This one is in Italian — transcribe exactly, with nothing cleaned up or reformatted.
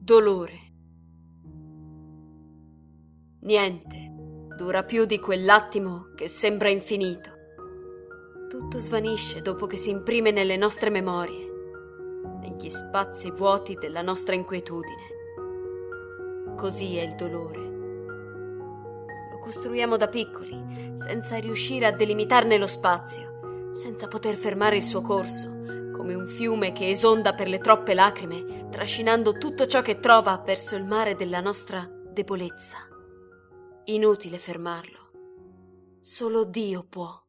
Dolore. Niente dura più di quell'attimo che sembra infinito. Tutto svanisce dopo che si imprime nelle nostre memorie, negli spazi vuoti della nostra inquietudine. Così è il dolore. Lo costruiamo da piccoli, senza riuscire a delimitarne lo spazio, senza poter fermare il suo corso, come un fiume che esonda per le troppe lacrime, trascinando tutto ciò che trova verso il mare della nostra debolezza. Inutile fermarlo. Solo Dio può.